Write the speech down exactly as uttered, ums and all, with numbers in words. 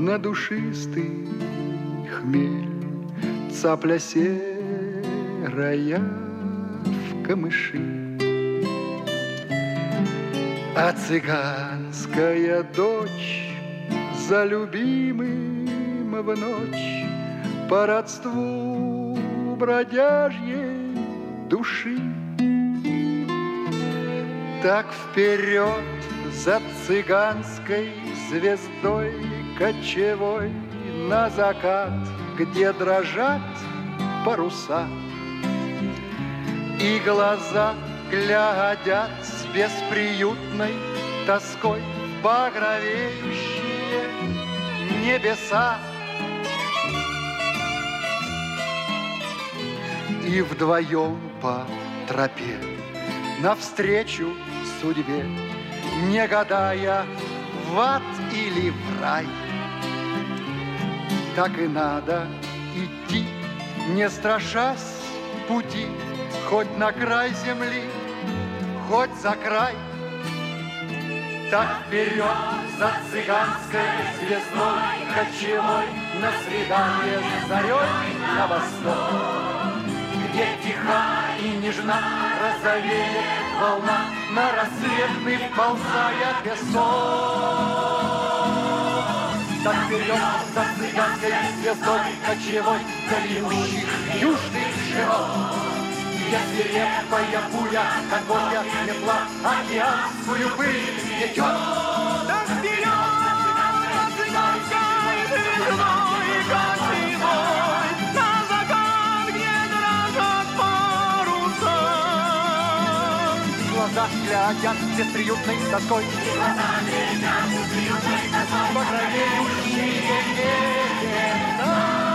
на душистый хмель, цапля серая в камыши. А цыганская дочь за любимым в ночь по родству бродяжьей души. Так вперед за цыганской звездой кочевой на закат, где дрожат паруса, и глаза глядят с бесприютной тоской в багровеющие небеса. И вдвоем по тропе навстречу судьбе, не гадая, в ад или в рай, так и надо идти, не страшась пути, хоть на край земли, хоть за край. Так вперед за цыганской звездой кочевой на свидание с зарей на восток, где тиха и нежна розовеет волна, на рассветный вползая песок. Так вперед за цыганской звездой кочевой длиннущих южных широт, где свирепая буря, как горья метла, океанскую пыль метет. Так вперед за цыганской звездой кочевой на закат, где дрожат паруса. Глаза глядят бесприютной тоской, Глаза глядят бесприютной тоской, багровеющие небеса.